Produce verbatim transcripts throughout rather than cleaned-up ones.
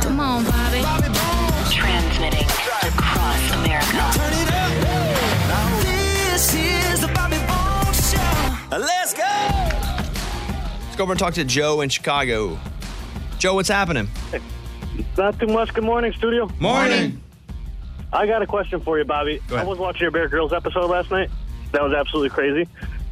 Come on, Bobby. Bobby Bones. Transmitting across America. Turn it up. Now this is the Bobby Bones Show. Let's go. Let's go over and talk to Joe in Chicago. Joe, what's happening? Not too much. Good morning, studio. Morning. I got a question for you, Bobby. Go ahead. I was watching your Bear Grylls episode last night. That was absolutely crazy.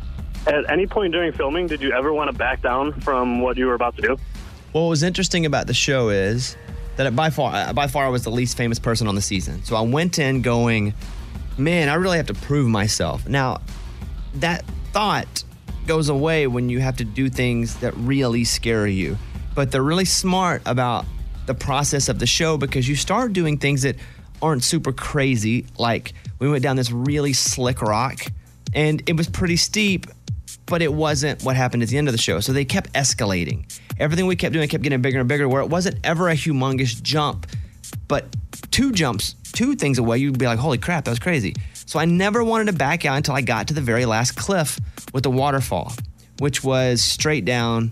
At any point during filming, did you ever want to back down from what you were about to do? What was interesting about the show is that by far, by far I was the least famous person on the season. So I went in going, man, I really have to prove myself. Now, that thought goes away when you have to do things that really scare you. But they're really smart about the process of the show because you start doing things that aren't super crazy. Like we went down this really slick rock and it was pretty steep, but it wasn't what happened at the end of the show. So they kept escalating. Everything we kept doing kept getting bigger and bigger where it wasn't ever a humongous jump, but two jumps, two things away, you'd be like, holy crap, that was crazy. So I never wanted to back out until I got to the very last cliff with the waterfall, which was straight down.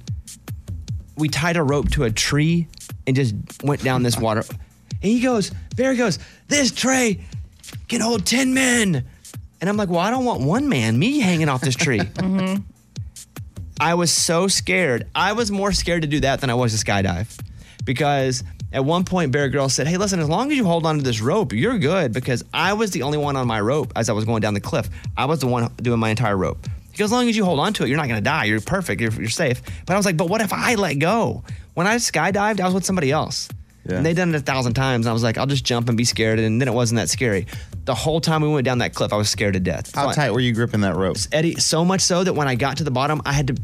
We tied a rope to a tree and just went down this water. And he goes, Bear goes, this tray can hold ten men. And I'm like, well, I don't want one man, me hanging off this tree. mm-hmm. I was so scared. I was more scared to do that than I was to skydive. Because at one point, Bear Grylls said, hey, listen, as long as you hold on to this rope, you're good. Because I was the only one on my rope as I was going down the cliff. I was the one doing my entire rope. Because as long as you hold on to it, you're not going to die. You're perfect. You're, you're safe. But I was like, but what if I let go? When I skydived, I was with somebody else. Yeah. And they'd done it a thousand times. And I was like, I'll just jump and be scared. And then it wasn't that scary. The whole time we went down that cliff, I was scared to death. How so tight I, were you gripping that rope? Eddie, so much so that when I got to the bottom, I had to,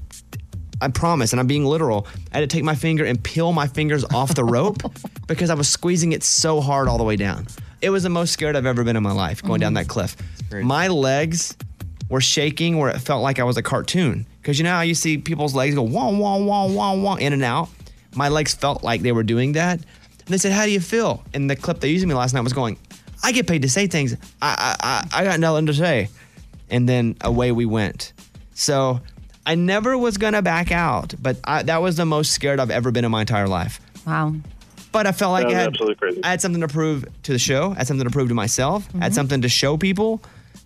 I promise, and I'm being literal, I had to take my finger and peel my fingers off the rope because I was squeezing it so hard all the way down. It was the most scared I've ever been in my life, going mm-hmm. down that cliff. My legs were shaking where it felt like I was a cartoon. Because you know how you see people's legs go wah, wah, wah, wah, wah, in and out? My legs felt like they were doing that. And they said, how do you feel? And the clip they used me last night was going, I get paid to say things. I, I, I got nothing to say. And then away we went. So I never was going to back out, but I, that was the most scared I've ever been in my entire life. Wow. But I felt like I had, crazy. I had something to prove to the show. I had something to prove to myself. Mm-hmm. I had something to show people.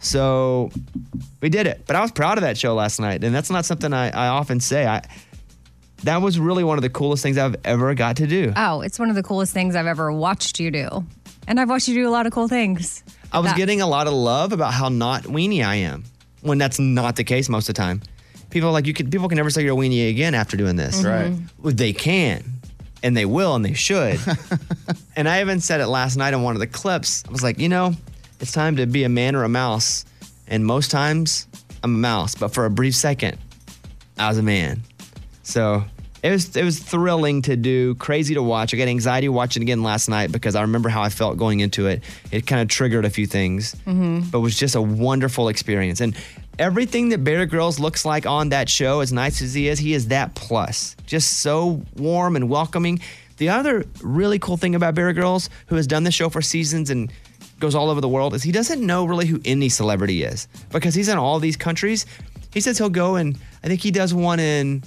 So we did it. But I was proud of that show last night. And that's not something I, I often say. I That was really one of the coolest things I've ever got to do. Oh, it's one of the coolest things I've ever watched you do. And I've watched you do a lot of cool things. I was that. getting a lot of love about how not weenie I am, when that's not the case most of the time. People are like, you can, people can never say you're a weenie again after doing this. Mm-hmm. Right. Well, they can, and they will, and they should. And I even said it last night on one of the clips. I was like, you know, it's time to be a man or a mouse. And most times, I'm a mouse. But for a brief second, I was a man. So it was it was thrilling to do, crazy to watch. I got anxiety watching again last night because I remember how I felt going into it. It kind of triggered a few things, mm-hmm. but it was just a wonderful experience. And everything that Bear Grylls looks like on that show, as nice as he is, he is that plus. Just so warm and welcoming. The other really cool thing about Bear Grylls, who has done the show for seasons and goes all over the world, is he doesn't know really who any celebrity is because he's in all these countries. He says he'll go and I think he does one in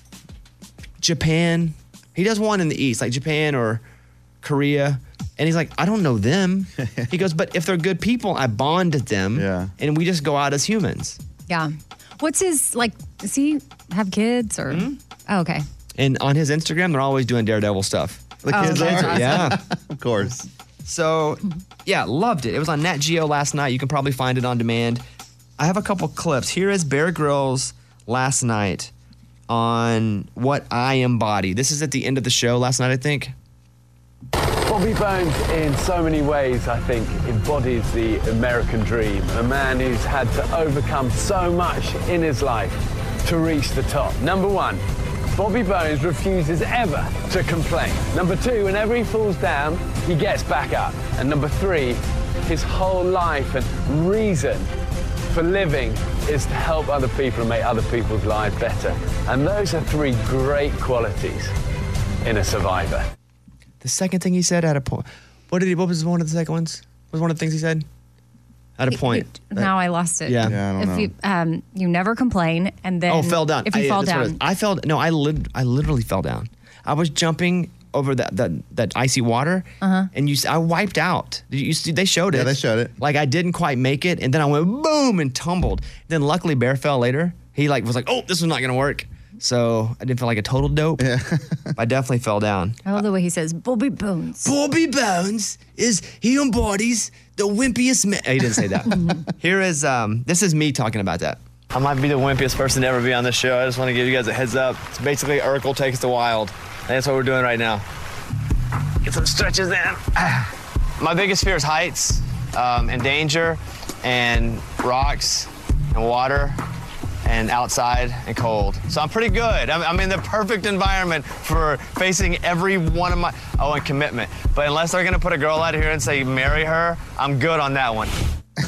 Japan. He does one in the East, like Japan or Korea. And he's like, I don't know them. He goes, but if they're good people, I bond with them. Yeah. And we just go out as humans. Yeah. What's his, like, does he have kids or? Mm-hmm. Oh, okay. And on his Instagram, they're always doing Daredevil stuff. The Oh, kids that's are? awesome. Yeah. Of course. So, yeah, loved it. It was on Nat Geo last night. You can probably find it on demand. I have a couple clips. Here is Bear Grylls last night on what I embody. This is at the end of the show last night, I think. Bobby Bones, in so many ways, I think, embodies the American dream. A man who's had to overcome so much in his life to reach the top. Number one, Bobby Bones refuses ever to complain. Number two, whenever he falls down, he gets back up. And number three, his whole life and reason for living is to help other people and make other people's lives better. And those are three great qualities in a survivor. The second thing he said at a point. What did he? What was one of the second ones? What was one of the things he said? At a point. Now I lost it. Yeah. Yeah, I don't if know. you um you never complain and then Oh, fell down. If you I, fall that's what it down. is. I fell. No, I lit, I literally fell down. I was jumping over that that, that icy water, uh-huh. and you, I wiped out. Did you see? They showed it. Yeah, they showed it. Like I didn't quite make it, and then I went boom and tumbled. Then luckily Bear fell later. He like was like, oh, this is not gonna work. So I didn't feel like a total dope. Yeah. I definitely fell down. I love the way he says Bobby Bones. Bobby Bones is he embodies the wimpiest man. Oh, he didn't say that. Here is um. This is me talking about that. I might be the wimpiest person to ever be on this show. I just want to give you guys a heads up. It's basically Urkel Takes the Wild. And that's what we're doing right now. Get some stretches in. My biggest fear is heights um, and danger and rocks and water and outside and cold. So I'm pretty good. I'm, I'm in the perfect environment for facing every one of my, oh, and commitment. But unless they're gonna put a girl out here and say, marry her, I'm good on that one.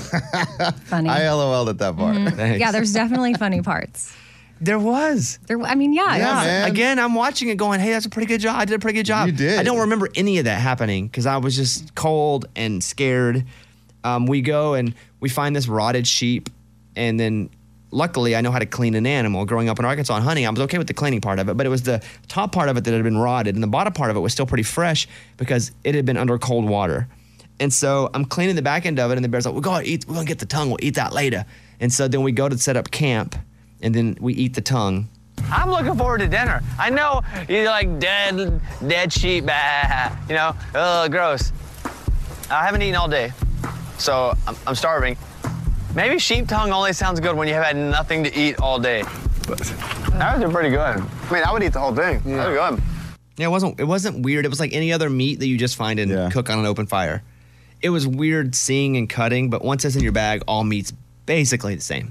Funny. I LOL'd at that part. Mm-hmm. Yeah, there's definitely funny parts. There was. There, I mean, yeah. Yeah, yeah. man. Again, I'm watching it going, hey, that's a pretty good job. I did a pretty good job. You did. I don't remember any of that happening because I was just cold and scared. Um, we go and we find this rotted sheep, and then luckily I know how to clean an animal. Growing up in Arkansas and hunting, I was okay with the cleaning part of it, but it was the top part of it that had been rotted, and the bottom part of it was still pretty fresh because it had been under cold water. And so I'm cleaning the back end of it, and the bear's like, we're going to eat, we're going to get the tongue. We'll eat that later. And so then we go to set up camp, and then we eat the tongue. I'm looking forward to dinner. I know you're like dead, dead sheep, bah, you know, ugh, gross. I haven't eaten all day, so I'm, I'm starving. Maybe sheep tongue only sounds good when you have had nothing to eat all day. That was pretty good. I mean, I would eat the whole thing. Yeah. That was good. Yeah, it wasn't, it wasn't weird. It was like any other meat that you just find and Yeah. cook on an open fire. It was weird seeing and cutting, but once it's in your bag, all meat's basically the same.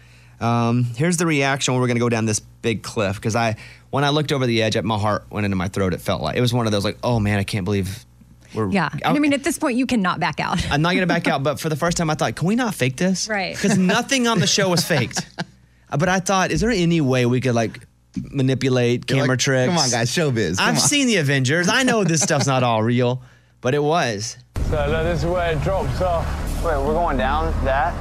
Um, here's the reaction when we're going to go down this big cliff, because I, when I looked over the edge, my heart went into my throat. It felt like, it was one of those like, oh man, I can't believe we're... Yeah. And I mean, at this point, you cannot back out. I'm not going to back out, but for the first time, I thought, can we not fake this? Right. Because nothing on the show was faked. But I thought, is there any way we could like manipulate You're camera like, tricks? Come on, guys, showbiz. Come I've on. seen the Avengers. I know this stuff's not all real, but it was. So look, this is where it drops off. Wait, we're going down that?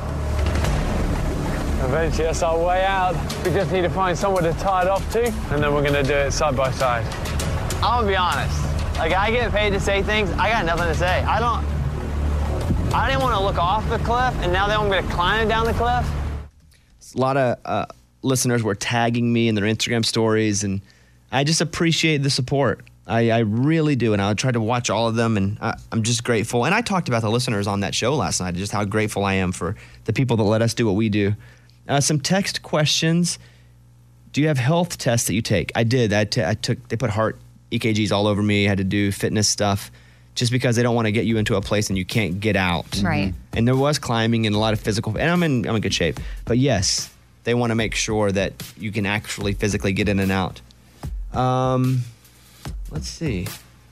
Eventually, that's our way out. We just need to find somewhere to tie it off to, and then we're gonna do it side by side. I'm gonna be honest. Like, I get paid to say things. I got nothing to say. I don't. I didn't want to look off the cliff, and now that I'm gonna climb down the cliff. A lot of uh, listeners were tagging me in their Instagram stories, and I just appreciate the support. I, I really do, and I tried to watch all of them, and I, I'm just grateful. And I talked about the listeners on that show last night, just how grateful I am for the people that let us do what we do. Uh, some text questions. Do you have health tests that you take? I did. I, t- I took. They put heart E K Gs all over me. I had to do fitness stuff, just because they don't want to get you into a place and you can't get out. Right. And there was climbing and a lot of physical, and I'm in I'm in good shape. But yes, they want to make sure that you can actually physically get in and out. Um, let's see.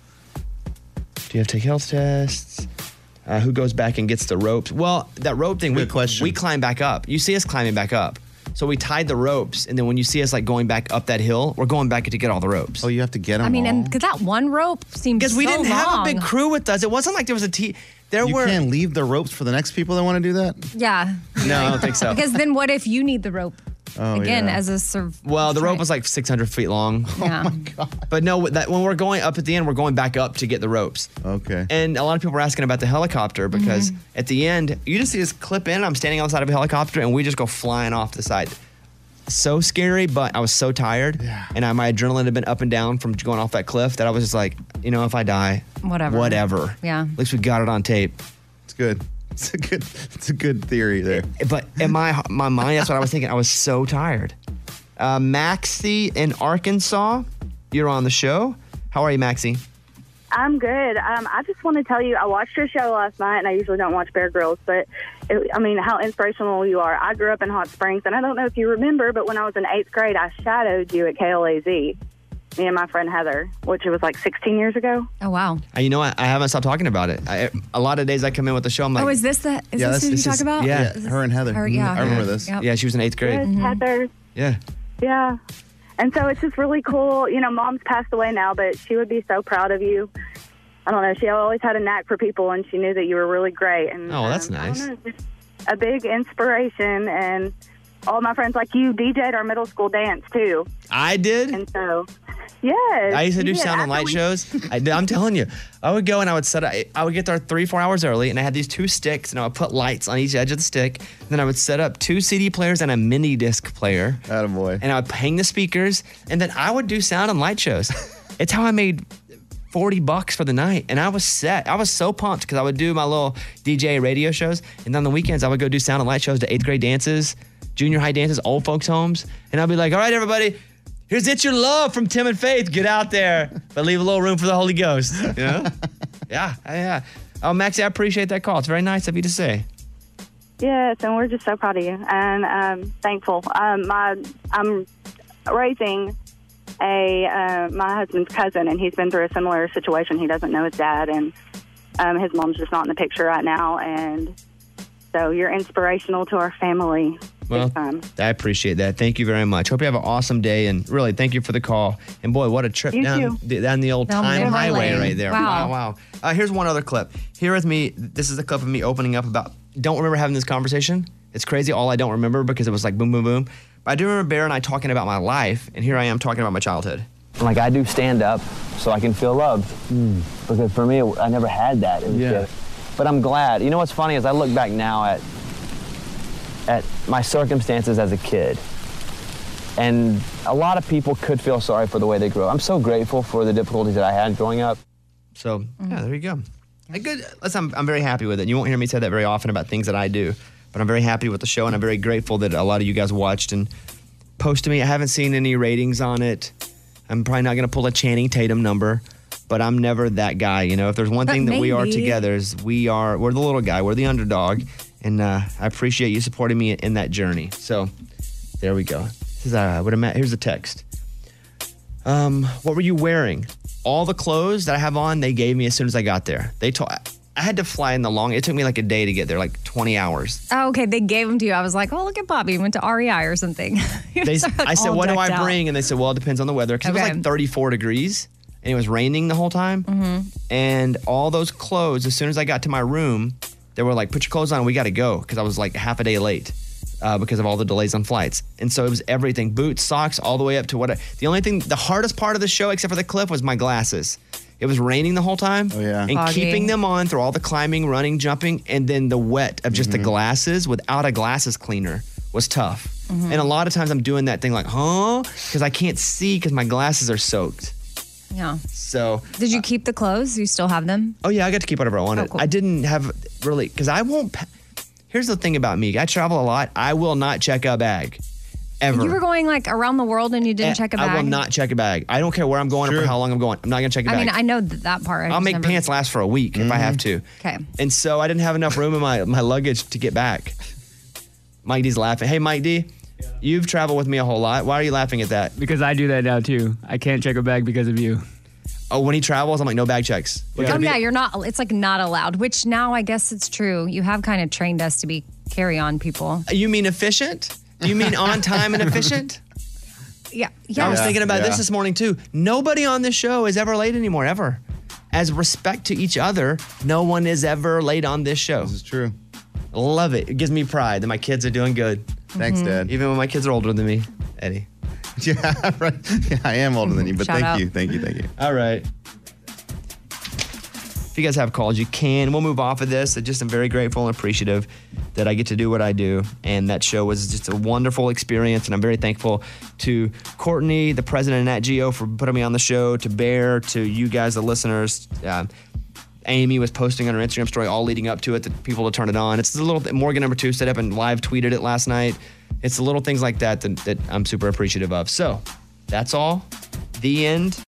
Do you have to take health tests? Uh, who goes back and gets the ropes? Well, that rope thing, we, Good question. we climb back up. You see us climbing back up. So we tied the ropes, and then when you see us like going back up that hill, we're going back to get all the ropes. Oh, you have to get them I mean, all? and because that one rope seems Because we so didn't have a long. big crew with us. It wasn't like there was a team. There you were. can't leave the ropes for the next people that want to do that? Yeah. No, I don't think so. Because then what if you need the rope Oh, again yeah. as a serv? Well, the rope was like six hundred feet long. Yeah. But no, that when we're going up at the end, we're going back up to get the ropes. Okay. And a lot of people were asking about the helicopter because at the end, you just see us clip in. I'm standing on the side of a helicopter, and we just go flying off the side. So scary, but I was so tired, Yeah. and I, my adrenaline had been up and down from going off that cliff that I was just like, you know, if I die, Whatever. whatever. Yeah. At least we got it on tape. It's good. It's a good it's a good theory there. But in my my mind, that's what I was thinking. I was so tired. Uh, Maxie in Arkansas, you're on the show. How are you, Maxie? I'm good. Um, I just want to tell you, I watched your show last night, and I usually don't watch Bear Grylls, but, it, I mean, how inspirational you are. I grew up in Hot Springs, and I don't know if you remember, but when I was in eighth grade, I shadowed you at K L A Z, me and my friend Heather, which was like sixteen years ago. Oh, wow. Uh, you know what? I haven't stopped talking about it. I, a lot of days I come in with the show, I'm like, Oh, is this the, is Yeah, this that's- who you this talk is- about? yeah, Is this- her and Heather. Her, yeah. I remember this. Yep. yeah, she was in eighth grade. Yes, Heather. Yeah. Yeah. And so it's just really cool. You know, Mom's passed away now, but she would be so proud of you. I don't know. She always had a knack for people, and she knew that you were really great. And Oh, that's um, I don't nice. know, just a big inspiration, and all my friends like you D J'd our middle school dance, too. I did? And so, Yes. I used to do you did. sound and light After we- shows. I, I'm telling you, I would go and I would set up, I would get there three, four hours early, and I had these two sticks, and I would put lights on each edge of the stick. And then I would set up two C D players and a mini disc player. Attaboy. And I would hang the speakers, and then I would do sound and light shows. It's how I made forty bucks for the night, and I was set. I was so pumped because I would do my little D J radio shows, and on the weekends I would go do sound and light shows to eighth grade dances, junior high dances, old folks homes, and I'd be like, all right, everybody, here's It's Your Love from Tim and Faith. Get out there, but leave a little room for the Holy Ghost. You know? yeah, yeah. Oh, Maxie, I appreciate that call. It's very nice of you to say. Yes, and we're just so proud of you and um, thankful. Um, my, I'm raising a uh, my husband's cousin, and he's been through a similar situation. He doesn't know his dad, and um, his mom's just not in the picture right now. And so you're inspirational to our family. Well, big time. I appreciate that. Thank you very much. Hope you have an awesome day, and really, thank you for the call. And boy, what a trip You down too. the, down the old Down time memory highway lane. right there. Wow. wow. wow. Uh, here's one other clip. Here with me, this is a clip of me opening up about, don't remember having this conversation. It's crazy. All I don't remember because it was like boom, boom, boom. But I do remember Bear and I talking about my life, and here I am talking about my childhood. Like, I do stand up so I can feel loved. Mm. Because for me, I never had that. It was Yeah. just- but I'm glad. You know what's funny is I look back now at at my circumstances as a kid. And a lot of people could feel sorry for the way they grew up. I'm so grateful for the difficulties that I had growing up. So, yeah, there you go. A good, listen, I'm, I'm very happy with it. You won't hear me say that very often about things that I do, but I'm very happy with the show, and I'm very grateful that a lot of you guys watched and posted me. I haven't seen any ratings on it. I'm probably not going to pull a Channing Tatum number, but I'm never that guy. You know, if there's one But thing that we are maybe. together is we are, we're the little guy, we're the underdog, and uh, I appreciate you supporting me in that journey. So, there we go. This is, uh, what I'm at. Here's the text. Um, what were you wearing? All the clothes that I have on, they gave me as soon as I got there. They told I had to fly in the long. It took me like a day to get there, like twenty hours. Oh, okay, they gave them to you. I was like, oh, look at Bobby. He went to R E I or something. He They, was, like, I said, all what do decked I out. bring? And they said, well, it depends on the weather. Because it was Okay. like thirty-four degrees and it was raining the whole time. Mm-hmm. And all those clothes, as soon as I got to my room, they were like, put your clothes on. We got to go. Because I was like half a day late uh, because of all the delays on flights. And so it was everything, boots, socks, all the way up to what I, the only thing, the hardest part of the show, except for the clip, was my glasses. It was raining the whole time. Oh, yeah. And Foggy. keeping them on through all the climbing, running, jumping, and then the wet of just the glasses without a glasses cleaner was tough. Mm-hmm. And a lot of times I'm doing that thing like, huh? Because I can't see because my glasses are soaked. Yeah. So, Did you keep the clothes? You still have them? oh yeah, I got to keep whatever I wanted. Oh, cool. I didn't have really, because I won't, pa- here's the thing about me. I travel a lot. I will not check a bag. Ever. You were going like around the world and you didn't Eh, check a bag? I will not check a bag. I don't care where I'm going or Sure. for how long I'm going. I'm not going to check a I bag. mean, I know th- that part. I I'll just make never- pants last for a week if I have to. Okay. And so I didn't have enough room in my, my luggage to get back. Mike D's laughing. Hey, Mike D, you've traveled with me a whole lot. Why are you laughing at that? Because I do that now too. I can't check a bag because of you. Oh, when he travels, I'm like, no bag checks. We're Oh, gonna be- yeah, you're not, it's like not allowed, which now I guess it's true. You have kind of trained us to be carry on people. You mean efficient? You mean on time and efficient? Yeah. I Yeah. was thinking about yeah. this this morning too. Nobody on this show is ever late anymore, ever. As respect to each other, no one is ever late on this show. This is true. Love it. It gives me pride that my kids are doing good. Thanks, Dad. Even when my kids are older than me, Eddie. Yeah, right. Yeah, I am older than you, but Shout thank out. you, thank you, thank you. All right. If you guys have calls, you can. We'll move off of this. I just am very grateful and appreciative that I get to do what I do. And that show was just a wonderful experience. And I'm very thankful to Courtney, the president of Nat Geo, for putting me on the show, to Bear, to you guys, the listeners. Uh, Amy was posting on her Instagram story all leading up to it, that people to turn it on. It's a little th- Morgan number two set up and live tweeted it last night. It's the little things like that that, that I'm super appreciative of. So that's all. The end.